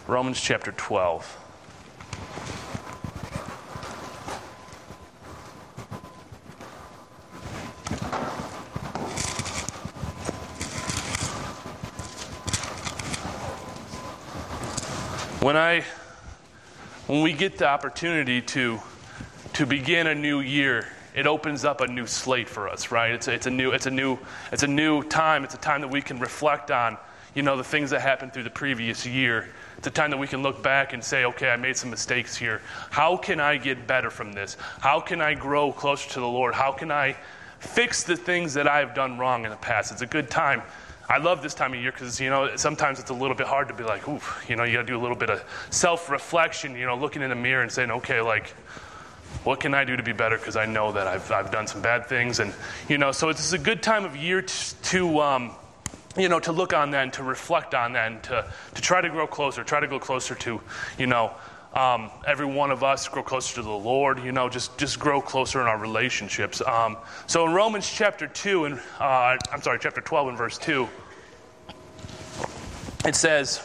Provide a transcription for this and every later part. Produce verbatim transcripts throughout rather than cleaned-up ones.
Romans chapter twelve. When I, when we get the opportunity to, to begin a new year, it opens up a new slate for us, right? It's a, it's a new, it's a new, it's a new time. It's a time that we can reflect on, you know, the things that happened through the previous year. It's a time that we can look back and say, okay, I made some mistakes here. How can I get better from this? How can I grow closer to the Lord? How can I fix the things that I've done wrong in the past? It's a good time. I love this time of year because, you know, sometimes it's a little bit hard to be like, oof, you know, you got to do a little bit of self-reflection, you know, looking in the mirror and saying, okay, like, what can I do to be better? Because I know that I've I've done some bad things. And, you know, so it's a good time of year to, to um, you know, to look on that and to reflect on that and to, to try to grow closer, try to go closer to, you know, um, every one of us, grow closer to the Lord, you know, just, just grow closer in our relationships. Um, so in Romans chapter two, and uh, I'm sorry, chapter twelve and verse two, it says,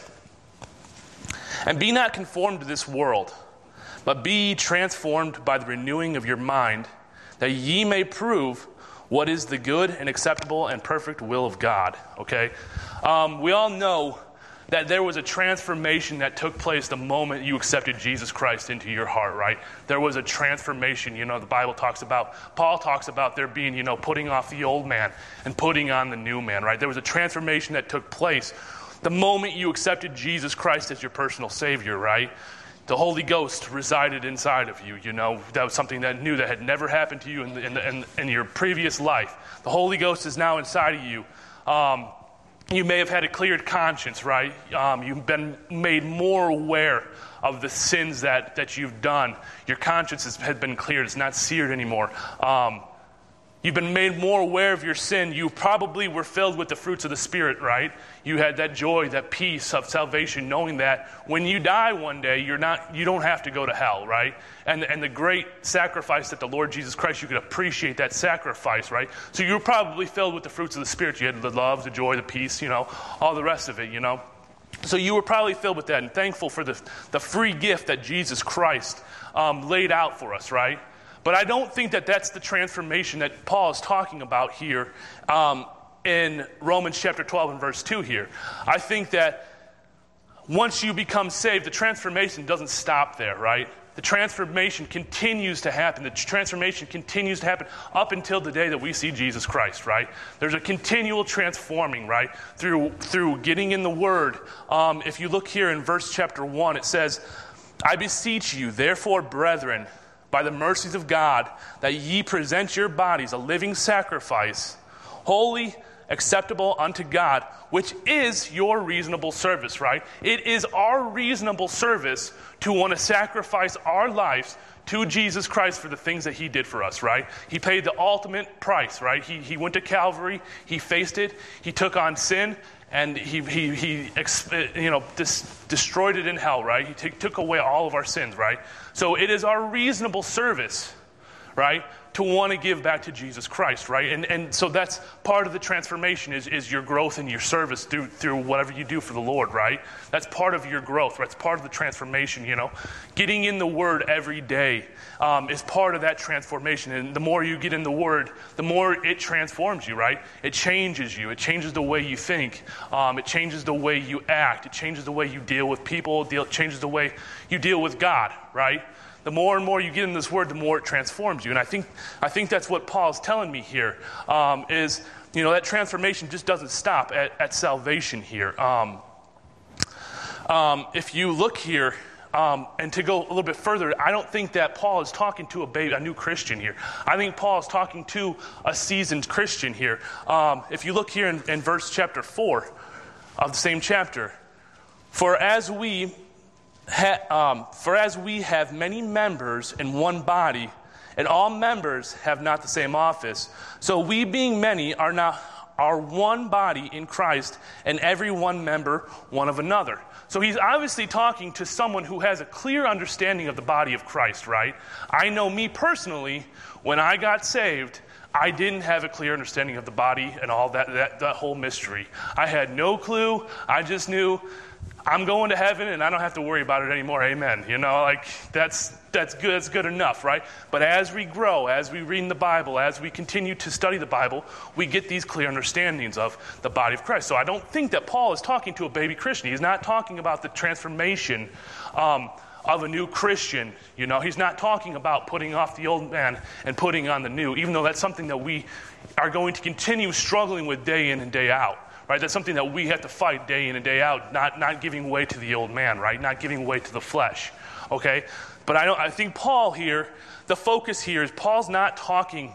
"And be not conformed to this world, but be ye transformed by the renewing of your mind, that ye may prove what is the good and acceptable and perfect will of God." Okay? Um, we all know that there was a transformation that took place the moment you accepted Jesus Christ into your heart, right? There was a transformation. You know, the Bible talks about, Paul talks about there being, you know, putting off the old man and putting on the new man, right? There was a transformation that took place the moment you accepted Jesus Christ as your personal Savior, right? The Holy Ghost resided inside of you, you know. That was something that new that had never happened to you in, the, in, the, in, in your previous life. The Holy Ghost is now inside of you. Um, you may have had a cleared conscience, right? Um, you've been made more aware of the sins that, that you've done. Your conscience has, has been cleared. It's not seared anymore. Um, You've been made more aware of your sin. You probably were filled with the fruits of the Spirit, right? You had that joy, that peace of salvation, knowing that when you die one day, you're not, you don't have to go to hell, right? And, and the great sacrifice that the Lord Jesus Christ, you could appreciate that sacrifice, right? So you were probably filled with the fruits of the Spirit. You had the love, the joy, the peace, you know, all the rest of it, you know. So you were probably filled with that and thankful for the, the free gift that Jesus Christ um, laid out for us, right? But I don't think that that's the transformation that Paul is talking about here um, in Romans chapter twelve and verse two here. I think that once you become saved, the transformation doesn't stop there, right? The transformation continues to happen. The transformation continues to happen up until the day that we see Jesus Christ, right? There's a continual transforming, right? Through, through getting in the Word. Um, if you look here in verse chapter one, it says, "I beseech you, therefore, brethren, by the mercies of God, that ye present your bodies a living sacrifice, holy, acceptable unto God, which is your reasonable service," right? It is our reasonable service to want to sacrifice our lives to Jesus Christ for the things that he did for us, right? He paid the ultimate price, right? He, he went to Calvary, he faced it, he took on sin, and he, he, he you know, dis, destroyed it in hell, right? He t- took away all of our sins, right? So it is our reasonable service, right, to want to give back to Jesus Christ, right? And and so that's part of the transformation is, is your growth and your service through through whatever you do for the Lord, right? That's part of your growth, right? It's part of the transformation, you know. Getting in the Word every day um, is part of that transformation. And the more you get in the Word, the more it transforms you, right? It changes you. It changes the way you think. Um, it changes the way you act. It changes the way you deal with people. Deal, it changes the way you deal with God, right? The more and more you get in this Word, the more it transforms you. And I think I think that's what Paul's telling me here, um, is, you know, that transformation just doesn't stop at, at salvation here. Um, um, if you look here, um, and to go a little bit further, I don't think that Paul is talking to a baby, a new Christian here. I think Paul is talking to a seasoned Christian here. Um, if you look here in, in verse chapter four of the same chapter, for as we... Ha, um, for as we have many members in one body, and all members have not the same office, so we being many are not are one body in Christ, and every one member one of another. So he's obviously talking to someone who has a clear understanding of the body of Christ, right? I know me personally, when I got saved, I didn't have a clear understanding of the body and all that, that, that whole mystery. I had no clue. I just knew I, I'm going to heaven and I don't have to worry about it anymore. Amen. You know, like that's that's good. That's good enough, right? But as we grow, as we read the Bible, as we continue to study the Bible, we get these clear understandings of the body of Christ. So I don't think that Paul is talking to a baby Christian. He's not talking about the transformation um, of a new Christian. You know, he's not talking about putting off the old man and putting on the new, even though that's something that we are going to continue struggling with day in and day out. Right, that's something that we have to fight day in and day out, not not giving way to the old man, right? Not giving way to the flesh, okay? But I don't. I think Paul here, the focus here is Paul's not talking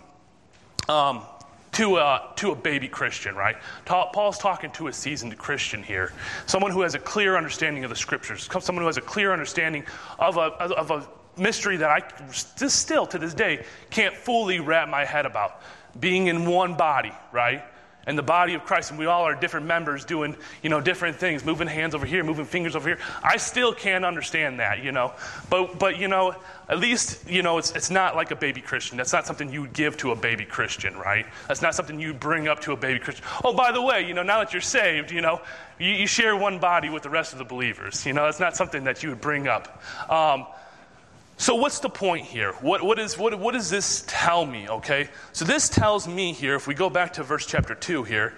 um, to a to a baby Christian, right? Ta- Paul's talking to a seasoned Christian here, someone who has a clear understanding of the Scriptures, someone who has a clear understanding of a of a mystery that I just still to this day can't fully wrap my head about, being in one body, right? And the body of Christ, and we all are different members doing, you know, different things, moving hands over here, moving fingers over here. I still can't understand that, you know. But, but you know, at least, you know, it's it's not like a baby Christian. That's not something you would give to a baby Christian, right? That's not something you bring up to a baby Christian. Oh, by the way, you know, now that you're saved, you know, you, you share one body with the rest of the believers. You know, that's not something that you would bring up. Um, So what's the point here? What what is what what does this tell me, okay? So this tells me here, if we go back to verse chapter two here,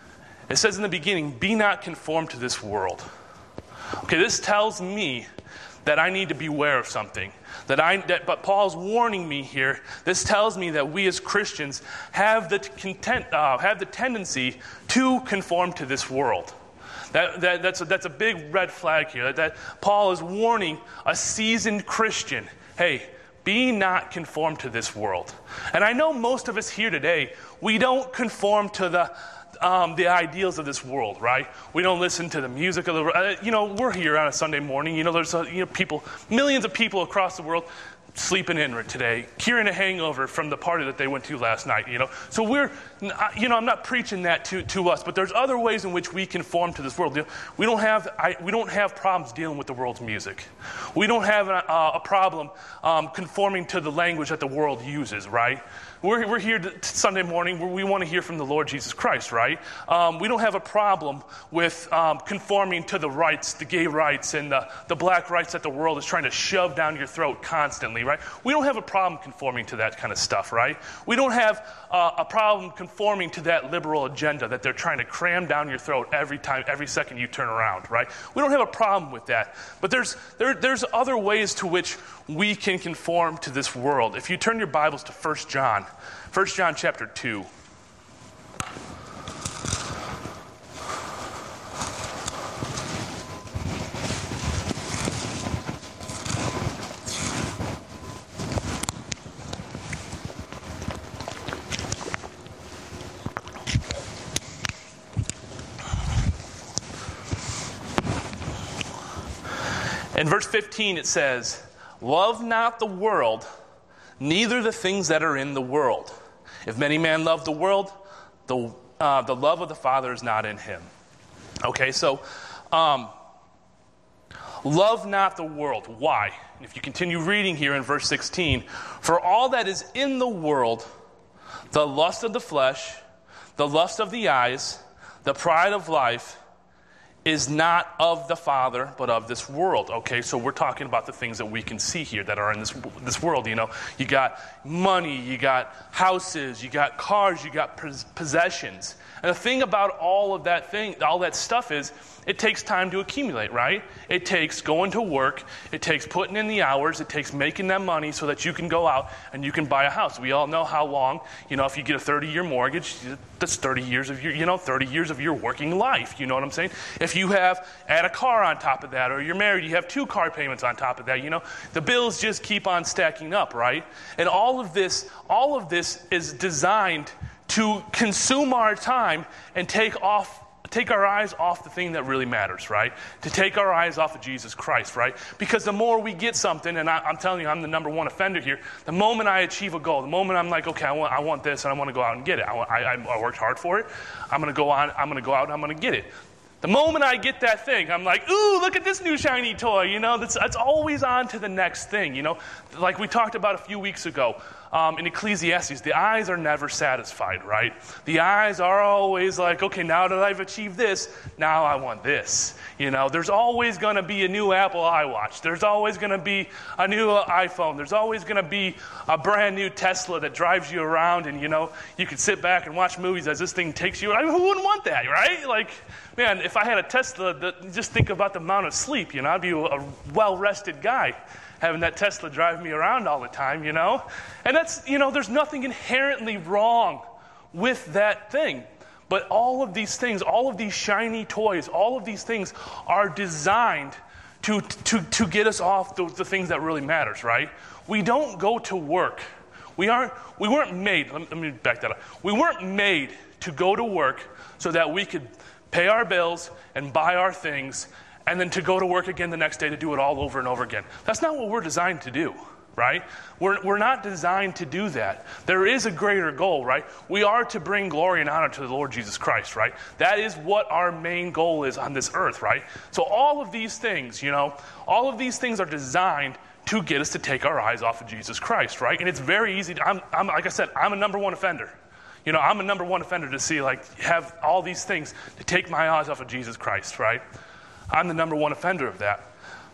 it says in the beginning, be not conformed to this world. Okay, this tells me that I need to beware of something. That I that but Paul's warning me here. This tells me that we as Christians have the content uh, have the tendency to conform to this world. That, that, that's, a, that's a big red flag here. That, that Paul is warning a seasoned Christian, hey, be not conformed to this world. And I know most of us here today, we don't conform to the um, the ideals of this world, right? We don't listen to the music of the world. Uh, you know, we're here on a Sunday morning. You know, there's a, you know people, millions of people across the world sleeping in today, curing a hangover from the party that they went to last night, you know. So we're, you know, I'm not preaching that to, to us, but there's other ways in which we conform to this world. You know, we don't have I, we don't have problems dealing with the world's music. We don't have a, a problem um, conforming to the language that the world uses, right? We're, we're here to, Sunday morning where we want to hear from the Lord Jesus Christ, right? Um, we don't have a problem with um, conforming to the rights, the gay rights, and the, the black rights that the world is trying to shove down your throat constantly, right? We don't have a problem conforming to that kind of stuff, right? We don't have uh, a problem conforming to that liberal agenda that they're trying to cram down your throat every time, every second you turn around, right? We don't have a problem with that. But there's there, there's other ways to which we can conform to this world. If you turn your Bibles to First John, First John chapter two. In verse fifteen it says, love not the world, neither the things that are in the world. If any man love the world, the uh, the love of the Father is not in him. Okay, so um, love not the world. Why? If you continue reading here in verse sixteen, for all that is in the world, the lust of the flesh, the lust of the eyes, the pride of life, is not of the Father, but of this world. Okay, so we're talking about the things that we can see here that are in this this world. You know, you got money, you got houses, you got cars, you got possessions. And the thing about all of that thing, all that stuff is, it takes time to accumulate, right? It takes going to work, it takes putting in the hours, it takes making that money so that you can go out and you can buy a house. We all know how long, you know, if you get a thirty-year mortgage, that's thirty years of your, you know, thirty years of your working life. You know what I'm saying? If you have add a car on top of that, or you're married, you have two car payments on top of that. You know, the bills just keep on stacking up, right? And all of this, all of this is designed to consume our time and take off. Take our eyes off the thing that really matters, right? To take our eyes off of Jesus Christ, right? Because the more we get something, and I, I'm telling you, I'm the number one offender here. The moment I achieve a goal, the moment I'm like, okay, I want, I want this, and I want to go out and get it. I, want, I, I worked hard for it. I'm going to go on. I'm going to go out and I'm going to get it. The moment I get that thing, I'm like, ooh, look at this new shiny toy. You know, that's, that's always on to the next thing. You know, like we talked about a few weeks ago. um, in Ecclesiastes, the eyes are never satisfied, right? The eyes are always like, okay, now that I've achieved this, now I want this. You know, there's always going to be a new Apple iWatch. There's always going to be a new uh, iPhone. There's always going to be a brand new Tesla that drives you around, and, you know, you can sit back and watch movies as this thing takes you. I mean, who wouldn't want that, right? Like, man, if I had a Tesla, that, just think about the amount of sleep, you know, I'd be a, a well-rested guy having that Tesla drive me around all the time, you know? And that's, you know, there's nothing inherently wrong with that thing. But all of these things, all of these shiny toys, all of these things are designed to, to, to get us off the, the things that really matters, right? We don't go to work. We aren't, we weren't made, let me, let me back that up. We weren't made to go to work so that we could pay our bills and buy our things and then to go to work again the next day to do it all over and over again. That's not what we're designed to do, right? We're, we're not designed to do that. There is a greater goal, right? We are to bring glory and honor to the Lord Jesus Christ, right? That is what our main goal is on this earth, right? So all of these things, you know, all of these things are designed to get us to take our eyes off of Jesus Christ, right? And it's very easy. To, I'm, I'm, like I said, I'm a number one offender. You know, I'm a number one offender to see, like, have all these things to take my eyes off of Jesus Christ, right? I'm the number one offender of that.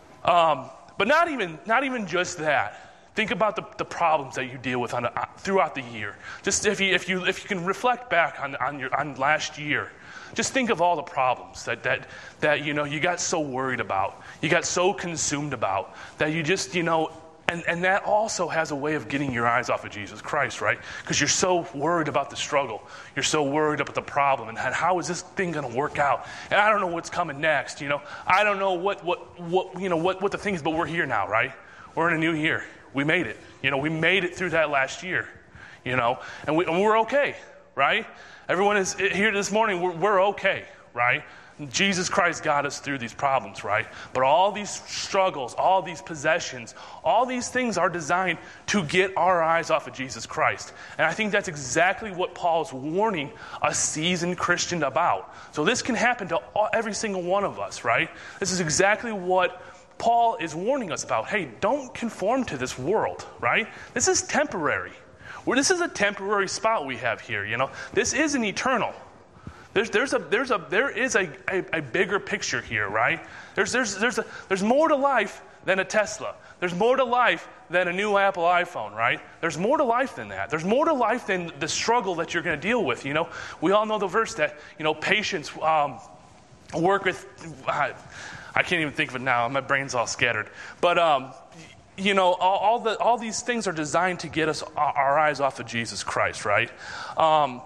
Um, but not even not even just that. Think about the, the problems that you deal with on a, throughout the year. Just if you if you if you can reflect back on on your on last year, just think of all the problems that that that you know you got so worried about, you got so consumed about that you just you know. And, and that also has a way of getting your eyes off of Jesus Christ, right? Because you're so worried about the struggle. You're so worried about the problem. And how is this thing going to work out? And I don't know what's coming next, you know. I don't know what, what, what you know, what, what the thing is, but we're here now, right? We're in a new year. We made it. You know, we made it through that last year, you know. And, we, and we're okay, right? Everyone is here this morning. We're, we're okay, right? Jesus Christ got us through these problems, right? But all these struggles, all these possessions, all these things are designed to get our eyes off of Jesus Christ. And I think that's exactly what Paul's warning a seasoned Christian about. So this can happen to all, every single one of us, right? This is exactly what Paul is warning us about. Hey, don't conform to this world, right? This is temporary. Well, this is a temporary spot we have here, you know. This isn't eternal. There's there's a there's a there is a, a, a bigger picture here, right? There's there's there's a, there's more to life than a Tesla. There's more to life than a new Apple iPhone, right? There's more to life than that. There's more to life than the struggle that you're going to deal with. You know, we all know the verse that you know patience um, work with. Uh, I can't even think of it now. My brain's all scattered. But um, you know, all, all the all these things are designed to get us our, our eyes off of Jesus Christ, right? Um,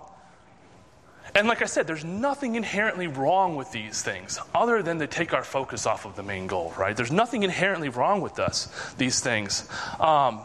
And like I said, there's nothing inherently wrong with these things other than to take our focus off of the main goal, right? There's nothing inherently wrong with us, these things. Um,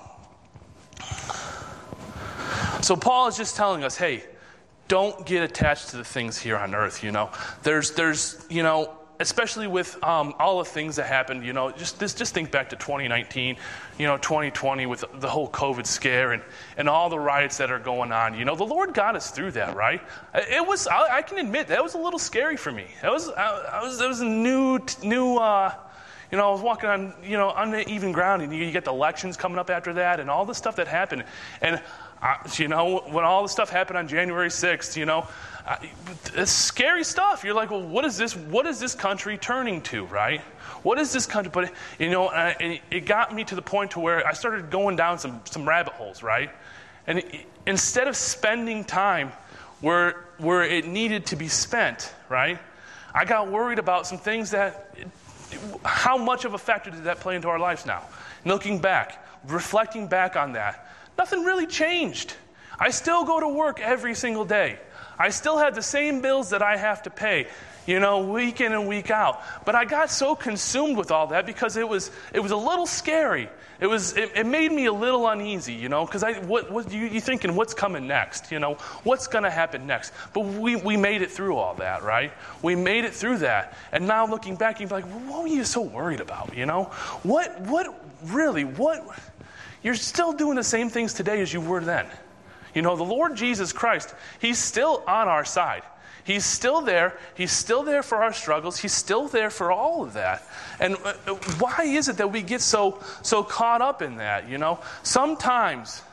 so Paul is just telling us, hey, don't get attached to the things here on earth, you know. There's, there's, you know, especially with um, all the things that happened, you know, just this, just think back to twenty nineteen, you know, twenty twenty with the whole COVID scare and, and all the riots that are going on. You know, the Lord got us through that, right? It was, I, I can admit, that was a little scary for me. That was, I, I was, it was a new, new, uh, you know, I was walking on, you know, uneven ground, and you, you get the elections coming up after that, and all the stuff that happened, and uh, you know, when all the stuff happened on January sixth, you know. Uh, it's scary stuff. You're like, well, what is this? What is this country turning to, right? What is this country? But you know, uh, it, it got me to the point to where I started going down some some rabbit holes, right? And it, instead of spending time where where it needed to be spent, right? I got worried about some things that, how much of a factor did that play into our lives now? And looking back, reflecting back on that, nothing really changed. I still go to work every single day. I still have the same bills that I have to pay, you know, week in and week out. But I got so consumed with all that because it was it was a little scary. It was it, it made me a little uneasy, you know, because I what what you you thinking what's coming next, you know, what's going to happen next? But we we made it through all that, right? We made it through that, and now looking back, you're like, well, what were you so worried about, you know? What what really what? You're still doing the same things today as you were then. You know, the Lord Jesus Christ, He's still on our side. He's still there. He's still there for our struggles. He's still there for all of that. And why is it that we get so so caught up in that, you know? Sometimes,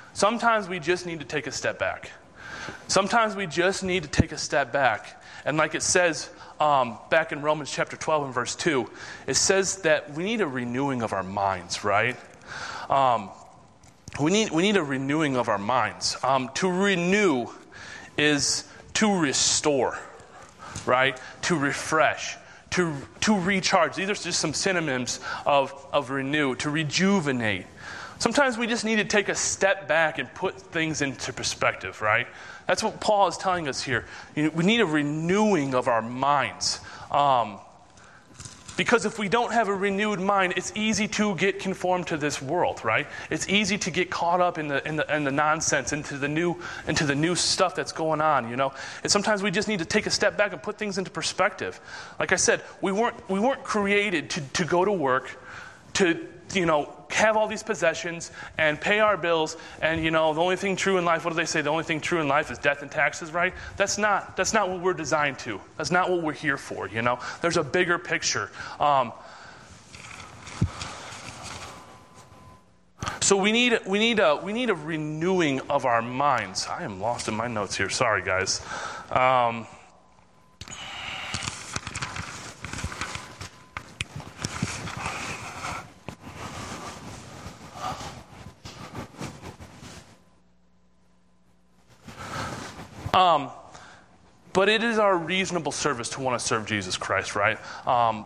sometimes we just need to take a step back. Sometimes we just need to take a step back. And like it says um, back in Romans chapter twelve and verse two, it says that we need a renewing of our minds, right? Um, we need we need a renewing of our minds. Um, to renew is to restore, right? To refresh, to to recharge. These are just some synonyms of, of renew, to rejuvenate. Sometimes we just need to take a step back and put things into perspective, right? That's what Paul is telling us here. You know, we need a renewing of our minds. Um, because if we don't have a renewed mind, it's easy to get conformed to this world, right? It's easy to get caught up in the in the in the nonsense, into the new into the new stuff that's going on, you know. And sometimes we just need to take a step back and put things into perspective. Like I said, we weren't we weren't created to, to go to work, to you know, have all these possessions and pay our bills, and you know, the only thing true in life, what do they say? The only thing true in life is death and taxes, right? That's not that's not what we're designed to. That's not what we're here for, you know? There's a bigger picture. Um, so we need we need a we need a renewing of our minds. I am lost in my notes here. Sorry, guys. Um, Um, but it is our reasonable service to want to serve Jesus Christ, right? Um,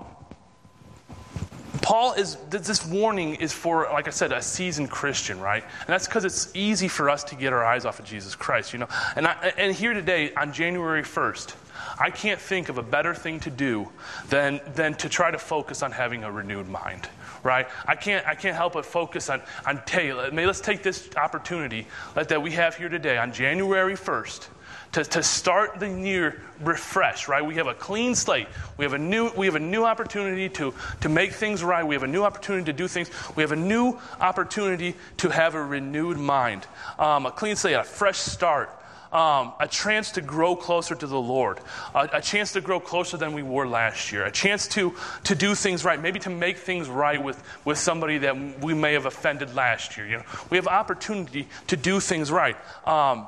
Paul is, this warning is for, like I said, a seasoned Christian, right? And that's because it's easy for us to get our eyes off of Jesus Christ, you know? And, I, and here today, on January first, I can't think of a better thing to do than, than to try to focus on having a renewed mind, right? I can't I can't help but focus on, on hey, let's take this opportunity that we have here today on January first, To, to start the year refreshed, right? We have a clean slate. We have a new we have a new opportunity to, to make things right. We have a new opportunity to do things. We have a new opportunity to have a renewed mind. Um, a clean slate, a fresh start. Um, a chance to grow closer to the Lord. A, a chance to grow closer than we were last year. A chance to to do things right. Maybe to make things right with, with somebody that we may have offended last year. You know, we have opportunity to do things right. Um,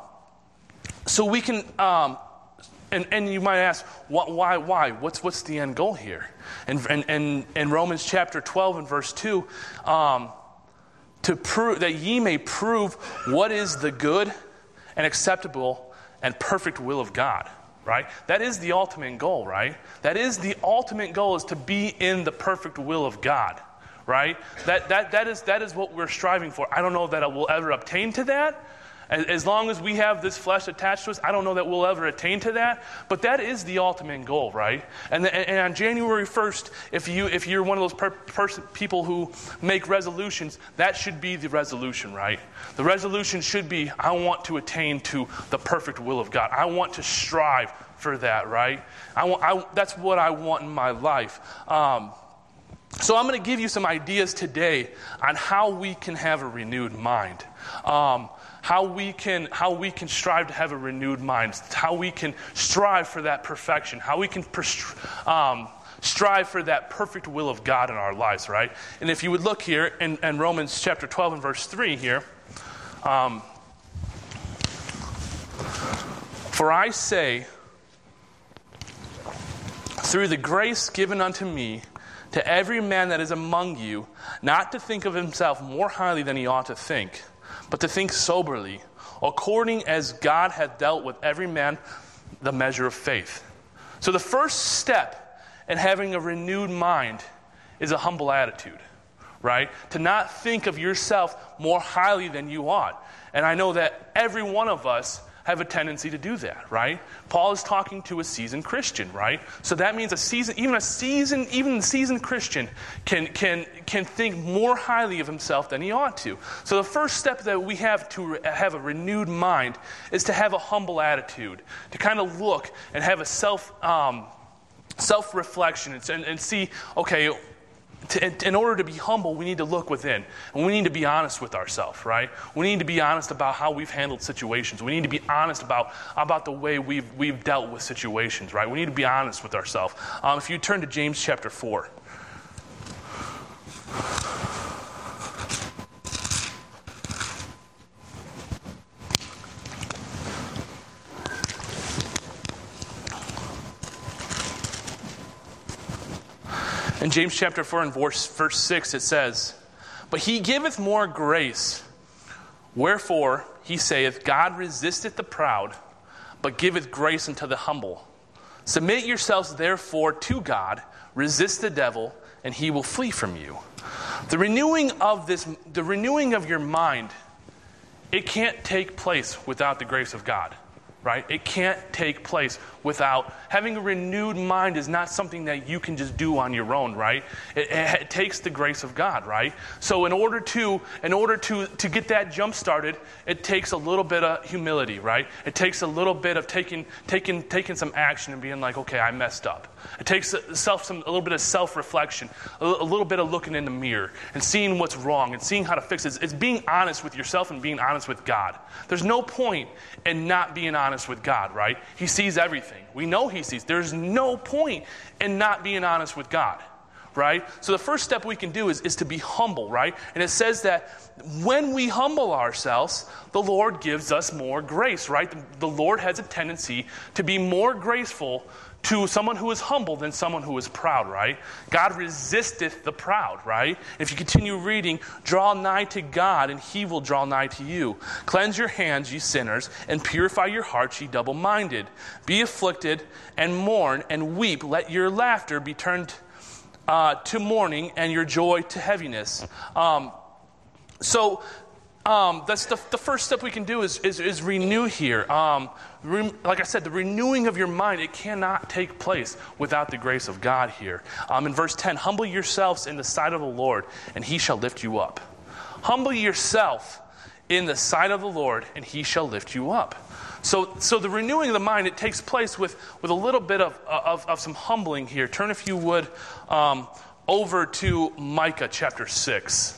So we can, um, and, and you might ask, wh- why, why? What's what's the end goal here? And and, and in Romans chapter twelve and verse two, um, to prove that ye may prove what is the good and acceptable and perfect will of God, right? That is the ultimate goal, right? That is the ultimate goal, is to be in the perfect will of God, right? That that that is that is what we're striving for. I don't know that I will ever obtain to that. As long as we have this flesh attached to us, I don't know that we'll ever attain to that, but that is the ultimate goal, right? And, the, and on January first, if, you, if you're one of those per, person, people who make resolutions, that should be the resolution, right? The resolution should be, I want to attain to the perfect will of God. I want to strive for that, right? I want, I, that's what I want in my life. Um, so I'm going to give you some ideas today on how we can have a renewed mind. Um, How we can how we can strive to have a renewed mind, how we can strive for that perfection, how we can pers- um, strive for that perfect will of God in our lives, right? And if you would look here in, in Romans chapter twelve and verse three here, um, for I say, through the grace given unto me, to every man that is among you, not to think of himself more highly than he ought to think, but to think soberly, according as God hath dealt with every man the measure of faith. So the first step in having a renewed mind is a humble attitude, right? To not think of yourself more highly than you ought. And I know that every one of us have a tendency to do that, right? Paul is talking to a seasoned Christian, right? So that means a season, even a seasoned, even a seasoned Christian can can can think more highly of himself than he ought to. So the first step that we have to have a renewed mind is to have a humble attitude, to kind of look and have a self um, self-reflection and, and see, okay, To, in order to be humble, we need to look within. And we need to be honest with ourselves, right? We need to be honest about how we've handled situations. We need to be honest about, about the way we've, we've dealt with situations, right? We need to be honest with ourselves. Um, if you turn to James chapter four. In James chapter four and verse, verse six it says, "But he giveth more grace. Wherefore he saith, God resisteth the proud, but giveth grace unto the humble. Submit yourselves therefore to God, resist the devil, and he will flee from you." The renewing of this, the renewing of your mind, it can't take place without the grace of God, right? It can't take place without having a renewed mind. Is not something that you can just do on your own, right? It, it, it takes the grace of God, right? So in order to in order to to get that jump started, it takes a little bit of humility, right? It takes a little bit of taking taking taking some action and being like, okay, I messed up. It takes a, self some a little bit of self-reflection, a, a little bit of looking in the mirror and seeing what's wrong and seeing how to fix it. It's, it's being honest with yourself and being honest with God. There's no point in not being honest with God, right? He sees everything. We know he sees. There's no point in not being honest with God, right? So the first step we can do is, is to be humble, right? And it says that when we humble ourselves, the Lord gives us more grace, right? The, the Lord has a tendency to be more graceful to someone who is humble than someone who is proud, right? God resisteth the proud, right? If you continue reading, draw nigh to God, and he will draw nigh to you. Cleanse your hands, ye sinners, and purify your hearts, ye double-minded. Be afflicted, and mourn, and weep. Let your laughter be turned uh, to mourning, and your joy to heaviness. Um, so... Um, that's the, the first step we can do is, is, is renew here. Um, re, like I said, the renewing of your mind, it cannot take place without the grace of God here. Um, in verse ten, humble yourselves in the sight of the Lord, and he shall lift you up. Humble yourself in the sight of the Lord, and he shall lift you up. So, so the renewing of the mind, it takes place with, with a little bit of, of, of some humbling here. Turn, if you would, um, over to Micah chapter six.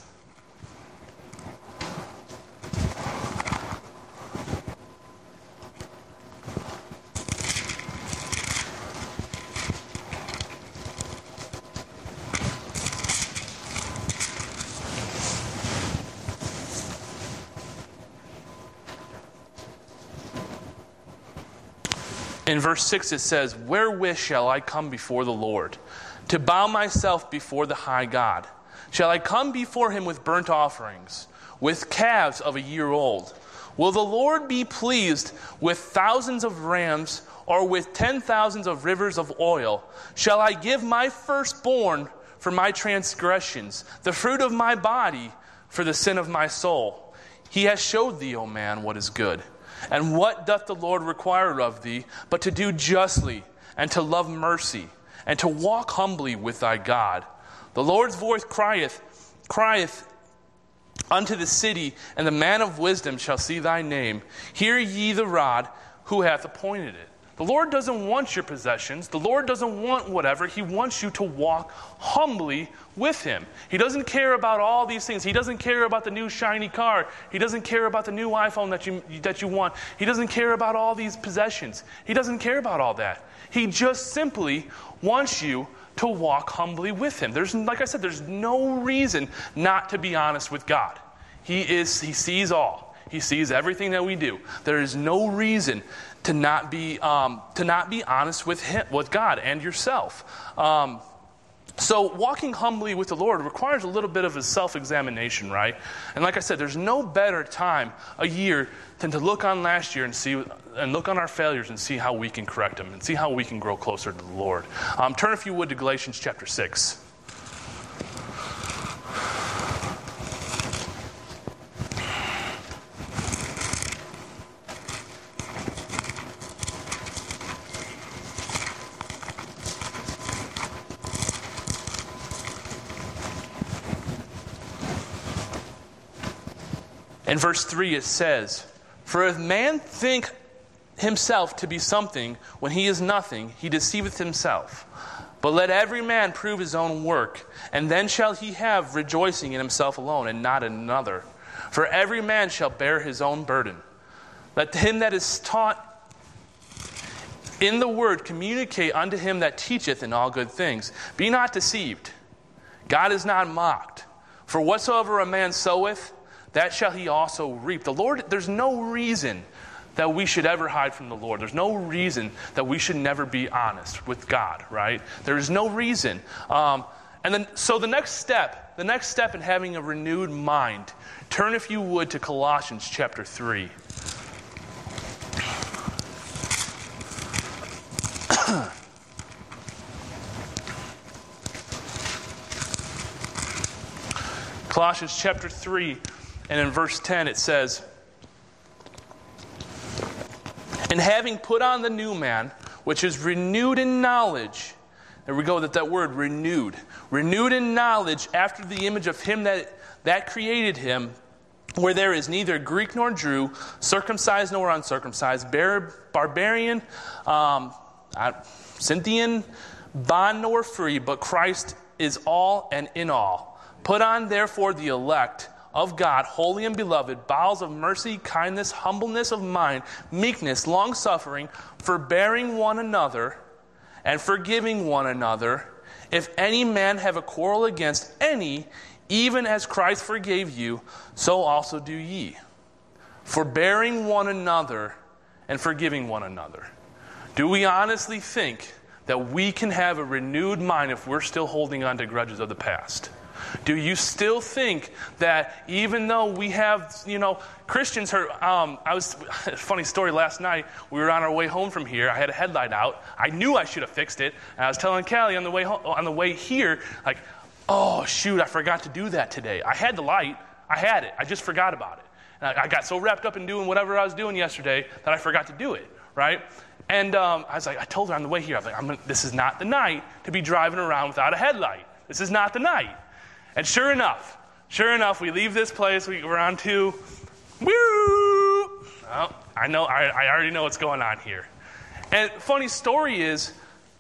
In verse six it says, "Wherewith shall I come before the Lord, to bow myself before the high God? Shall I come before him with burnt offerings, with calves of a year old? Will the Lord be pleased with thousands of rams, or with ten thousands of rivers of oil? Shall I give my firstborn for my transgressions, the fruit of my body for the sin of my soul? He has showed thee, O man, what is good. And what doth the Lord require of thee, but to do justly, and to love mercy, and to walk humbly with thy God? The Lord's voice crieth, crieth unto the city, and the man of wisdom shall see thy name. Hear ye the rod, who hath appointed it." The Lord doesn't want your possessions. The Lord doesn't want whatever. He wants you to walk humbly with him. He doesn't care about all these things. He doesn't care about the new shiny car. He doesn't care about the new iPhone that you that you want. He doesn't care about all these possessions. He doesn't care about all that. He just simply wants you to walk humbly with him. There's, like I said, there's no reason not to be honest with God. He is. He sees all. He sees everything that we do. There is no reason to not be um, to not be honest with him, with God and yourself. Um, so walking humbly with the Lord requires a little bit of a self-examination, right? And like I said, there's no better time a year than to look on last year and see and look on our failures and see how we can correct them and see how we can grow closer to the Lord. Um, turn, if you would, to Galatians chapter six. In verse three it says, "For if man think himself to be something when he is nothing, he deceiveth himself. But let every man prove his own work, and then shall he have rejoicing in himself alone, and not in another. For every man shall bear his own burden. Let him that is taught in the word communicate unto him that teacheth in all good things. Be not deceived. God is not mocked. For whatsoever a man soweth, that shall he also reap." The Lord, there's no reason that we should ever hide from the Lord. There's no reason that we should never be honest with God, right? There is no reason. Um, And then, so the next step, the next step in having a renewed mind, turn if you would to Colossians chapter three. Colossians chapter three, and in verse ten it says, "And having put on the new man, which is renewed in knowledge," there we go, that, that word, renewed. "Renewed in knowledge after the image of him that, that created him, where there is neither Greek nor Jew, circumcised nor uncircumcised, bar- barbarian, um, Scythian, bond nor free, but Christ is all and in all. Put on, therefore, the elect of God, holy and beloved, bowels of mercy, kindness, humbleness of mind, meekness, long-suffering, forbearing one another, and forgiving one another. If any man have a quarrel against any, even as Christ forgave you, so also do ye. Forbearing one another and forgiving one another." Do we honestly think that we can have a renewed mind if we're still holding on to grudges of the past? Do you still think that even though we have, you know, Christians heard, um, I was, a funny story last night, we were on our way home from here, I had a headlight out, I knew I should have fixed it, and I was telling Callie on the way home, on the way here, like, oh shoot, I forgot to do that today. I had the light, I had it, I just forgot about it. And I, I got so wrapped up in doing whatever I was doing yesterday that I forgot to do it, right? And um, I was like, I told her on the way here, I was like, I'm gonna, this is not the night to be driving around without a headlight. This is not the night. And sure enough, sure enough, we leave this place, we, we're on to, woo! Oh, I know, I, I already know what's going on here. And funny story is,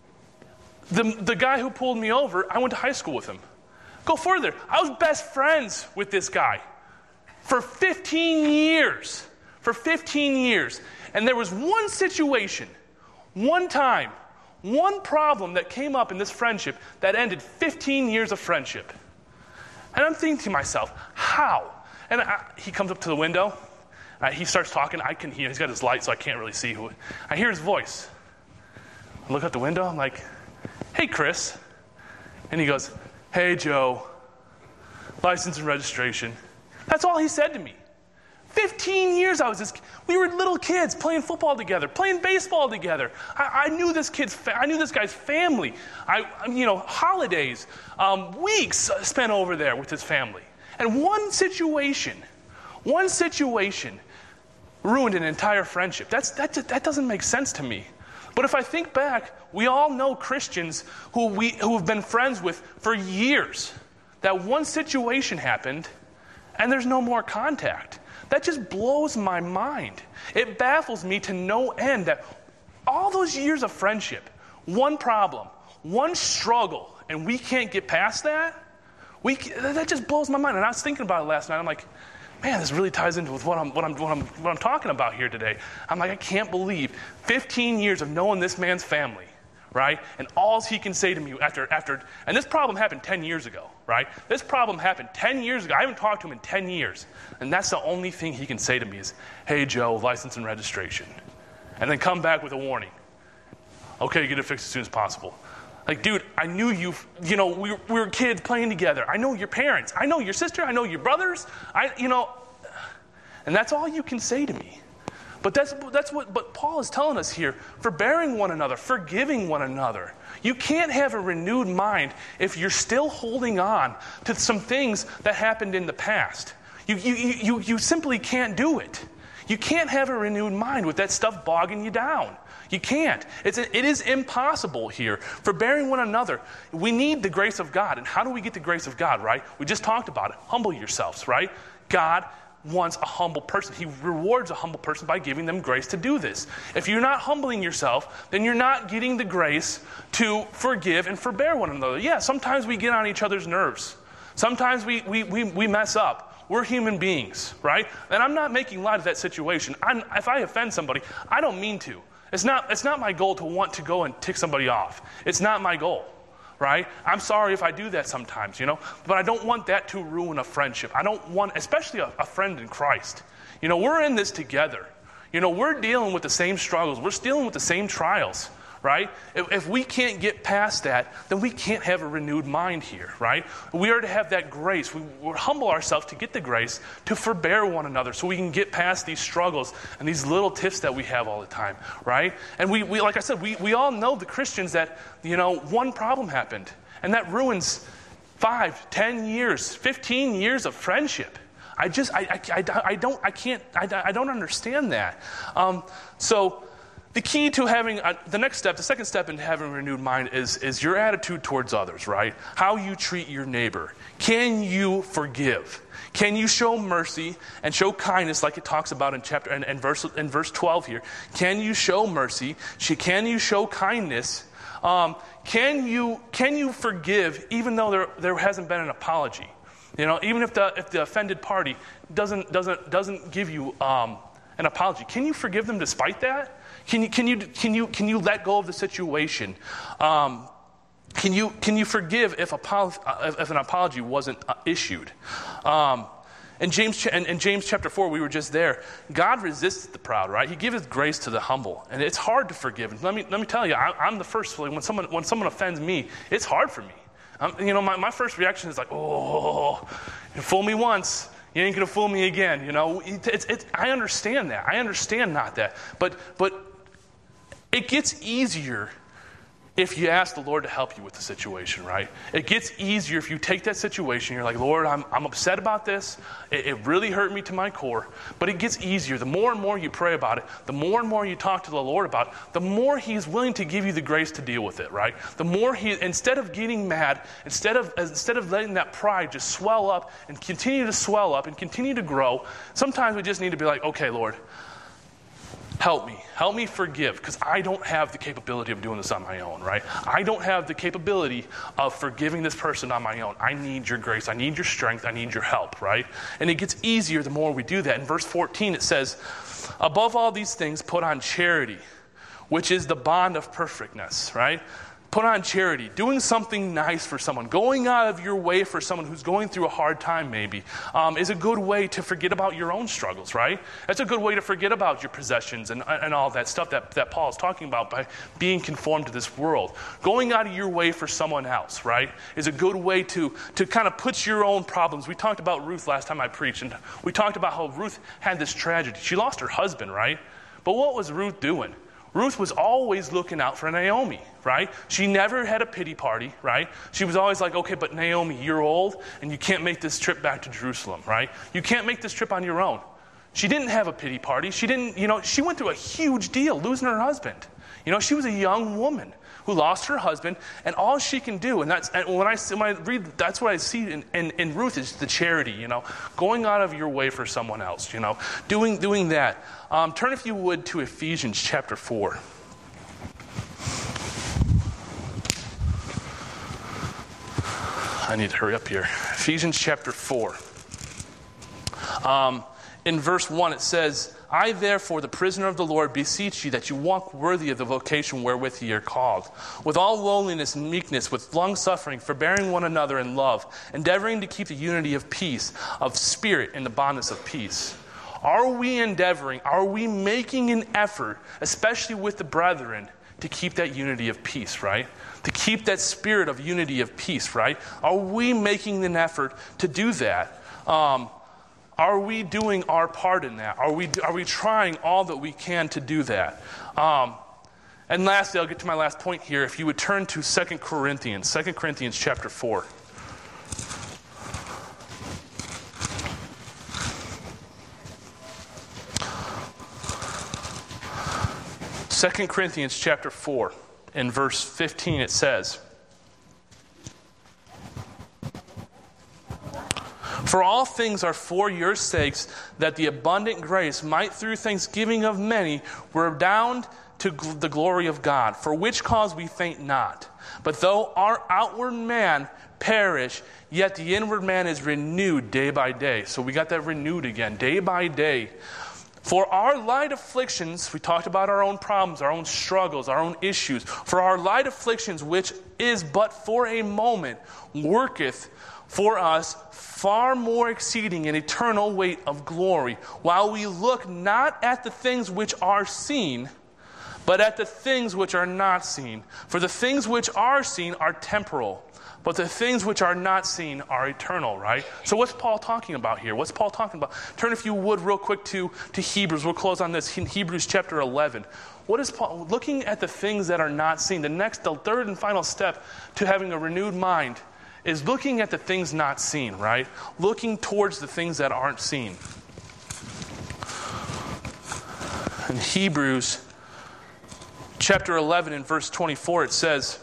the, the guy who pulled me over, I went to high school with him. Go further, I was best friends with this guy for fifteen years. For fifteen years. And there was one situation, one time, one problem that came up in this friendship that ended fifteen years of friendship. And I'm thinking to myself, how? And I, he comes up to the window. Uh, he starts talking. I can hear. He's got his light, so I can't really see who. I hear his voice. I look out the window. I'm like, "Hey, Chris." And he goes, "Hey, Joe. License and registration." That's all he said to me. Fifteen years I was this. We were little kids playing football together, playing baseball together. I, I knew this kid's. Fa- I knew this guy's family. I, you know, holidays, um, weeks spent over there with his family. And one situation, one situation, ruined an entire friendship. That's that. That doesn't make sense to me. But if I think back, we all know Christians who we who have been friends with for years. That one situation happened, and there's no more contact. That just blows my mind. It baffles me to no end that all those years of friendship, one problem, one struggle, and we can't get past that? We that just blows my mind. And I was thinking about it last night. I'm like, man, this really ties into with what I'm what I'm what I'm what I'm talking about here today. I'm like, I can't believe fifteen years of knowing this man's family, right? And all he can say to me after after and this problem happened ten years ago, right? This problem happened ten years ago. I haven't talked to him in ten years. And that's the only thing he can say to me is, "Hey, Joe, license and registration." And then come back with a warning. "Okay, get it fixed as soon as possible." Like, dude, I knew you, you know, we were, we were kids playing together. I know your parents. I know your sister. I know your brothers. I, you know, and that's all you can say to me. But that's that's what but Paul is telling us here, forbearing one another, forgiving one another. You can't have a renewed mind if you're still holding on to some things that happened in the past. You you you you simply can't do it. You can't have a renewed mind with that stuff bogging you down. You can't. It's it is impossible here. Forbearing one another, we need the grace of God. And how do we get the grace of God, right? We just talked about it. Humble yourselves, right? God wants a humble person. He rewards a humble person by giving them grace to do this. If you're not humbling yourself, then you're not getting the grace to forgive and forbear one another. Yeah, sometimes we get on each other's nerves. Sometimes we we we, we mess up. We're human beings, right? And I'm not making light of that situation. I'm, if I offend somebody, I don't mean to. It's not, it's not my goal to want to go and tick somebody off. It's not my goal, right? I'm sorry if I do that sometimes, you know, but I don't want that to ruin a friendship. I don't want, especially a, a friend in Christ. You know, we're in this together. You know, we're dealing with the same struggles. We're dealing with the same trials, right? If, if we can't get past that, then we can't have a renewed mind here, right? We are to have that grace. We, we humble ourselves to get the grace to forbear one another so we can get past these struggles and these little tiffs that we have all the time, right? And we, we like I said, we, we all know the Christians that, you know, one problem happened, and that ruins five, ten years, fifteen years of friendship. I just, I, I, I, I don't, I can't, I, I don't understand that. Um, so the key to having, uh, the next step, the second step into having a renewed mind is, is your attitude towards others, right? How you treat your neighbor. Can you forgive? Can you show mercy and show kindness like it talks about in chapter, and, and verse, in verse twelve here? Can you show mercy? Can you show kindness? Um, can you, can you forgive even though there, there hasn't been an apology? You know, even if the if the offended party doesn't doesn't doesn't give you um, an apology, can you forgive them despite that? Can you can you can you can you let go of the situation? Um, can you can you forgive if, apo- if, if an apology wasn't uh, issued? Um, in James in, in James chapter four, we were just there. God resists the proud, right? He gives grace to the humble, and it's hard to forgive. And let me let me tell you, I, I'm the first. Like when someone when someone offends me, it's hard for me. Um, you know, my, my first reaction is like, oh, you fool me once, you ain't gonna fool me again. You know, it, it's, it's, I understand that. I understand not that. But, but it gets easier if you ask the Lord to help you with the situation, right? It gets easier if you take that situation, you're like, Lord, I'm, I'm upset about this. It, it really hurt me to my core. But it gets easier. The more and more you pray about it, the more and more you talk to the Lord about it, the more He's willing to give you the grace to deal with it, right? The more He, instead of getting mad, instead of instead of letting that pride just swell up and continue to swell up and continue to grow, sometimes we just need to be like, okay, Lord, help me. Help me forgive, because I don't have the capability of doing this on my own, right? I don't have the capability of forgiving this person on my own. I need your grace. I need your strength. I need your help, right? And it gets easier the more we do that. In verse fourteen, it says, above all these things, put on charity, which is the bond of perfectness, right? Put on charity, doing something nice for someone, going out of your way for someone who's going through a hard time maybe, um, is a good way to forget about your own struggles, right? That's a good way to forget about your possessions and, and all that stuff that, that Paul is talking about by being conformed to this world. Going out of your way for someone else, right, is a good way to, to kind of put your own problems. We talked about Ruth last time I preached, and we talked about how Ruth had this tragedy. She lost her husband, right? But what was Ruth doing? Ruth was always looking out for Naomi, right? She never had a pity party, right? She was always like, okay, but Naomi, you're old, and you can't make this trip back to Jerusalem, right? You can't make this trip on your own. She didn't have a pity party. She didn't, you know, she went through a huge deal, losing her husband. You know, she was a young woman who lost her husband, and all she can do, and that's and when I when I read, that's what I see in, in, in Ruth is the charity, you know, going out of your way for someone else, you know, doing doing that. Um, turn, if you would, to Ephesians chapter four. I need to hurry up here. Ephesians chapter four. Um, in verse one, it says, I, therefore, the prisoner of the Lord, beseech you that you walk worthy of the vocation wherewith ye are called, with all lowliness and meekness, with long-suffering, forbearing one another in love, endeavoring to keep the unity of peace, of spirit in the bondness of peace. Are we endeavoring, are we making an effort, especially with the brethren, to keep that unity of peace, right? To keep that spirit of unity of peace, right? Are we making an effort to do that? Um, Are we doing our part in that? Are we are we trying all that we can to do that? Um, and lastly, I'll get to my last point here. If you would turn to Second Corinthians, Second Corinthians chapter four. Second Corinthians chapter four, in verse fifteen, it says, for all things are for your sakes, that the abundant grace might through thanksgiving of many redound to gl- the glory of God, for which cause we faint not. But though our outward man perish, yet the inward man is renewed day by day. So we got that renewed again, day by day. For our light afflictions, we talked about our own problems, our own struggles, our own issues. For our light afflictions, which is but for a moment, worketh for us far more exceeding an eternal weight of glory, while we look not at the things which are seen, but at the things which are not seen. For the things which are seen are temporal, but the things which are not seen are eternal, right? So what's Paul talking about here? What's Paul talking about? Turn, if you would, real quick to, to Hebrews. We'll close on this. In Hebrews chapter eleven. What is Paul, looking at the things that are not seen, the next, the third and final step to having a renewed mind is looking at the things not seen, right? Looking towards the things that aren't seen. In Hebrews chapter eleven and verse twenty-four, it says,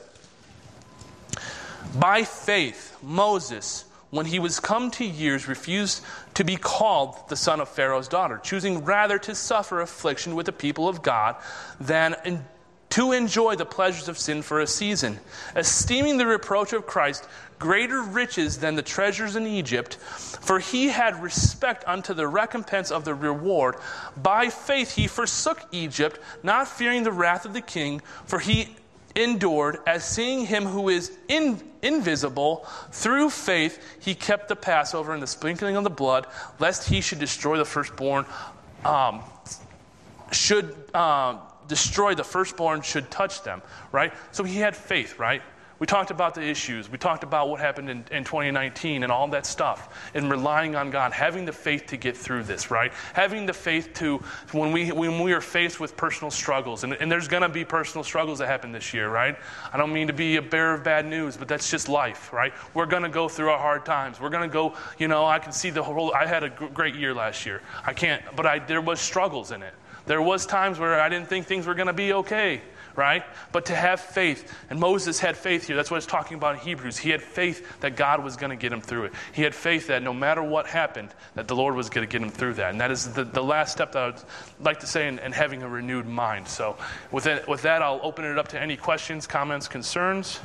by faith, Moses, when he was come to years, refused to be called the son of Pharaoh's daughter, choosing rather to suffer affliction with the people of God than in, to enjoy the pleasures of sin for a season, esteeming the reproach of Christ greater riches than the treasures in Egypt, for he had respect unto the recompense of the reward. By faith he forsook Egypt, not fearing the wrath of the king, for he endured as seeing him who is in, invisible. Through faith he kept the Passover and the sprinkling of the blood, lest he should destroy the firstborn, um, should uh, destroy the firstborn should touch them, right? So he had faith, right? We talked about the issues. We talked about what happened in, in twenty nineteen and all that stuff, and relying on God, having the faith to get through this, right? Having the faith to, when we when we are faced with personal struggles, and, and there's going to be personal struggles that happen this year, right? I don't mean to be a bearer of bad news, but that's just life, right? We're going to go through our hard times. We're going to go, you know, I can see the whole, I had a great year last year. I can't, but I there was struggles in it. There was times where I didn't think things were going to be okay. Right? But to have faith, and Moses had faith here. That's what it's talking about in Hebrews. He had faith that God was going to get him through it. He had faith that no matter what happened, that the Lord was going to get him through that. And that is the, the last step that I would like to say in, in having a renewed mind. So with that, with that, I'll open it up to any questions, comments, concerns.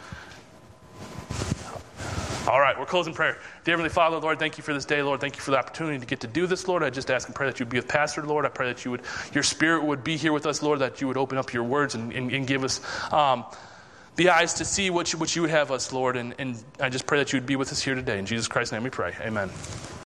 All right, we're closing prayer. Dear Heavenly Father, Lord, thank you for this day, Lord. Thank you for the opportunity to get to do this, Lord. I just ask and pray that you would be with Pastor, Lord. I pray that you would, your Spirit would be here with us, Lord, that you would open up your words and, and, and give us um, the eyes to see what you, what you would have us, Lord. And, and I just pray that you would be with us here today. In Jesus Christ's name we pray. Amen.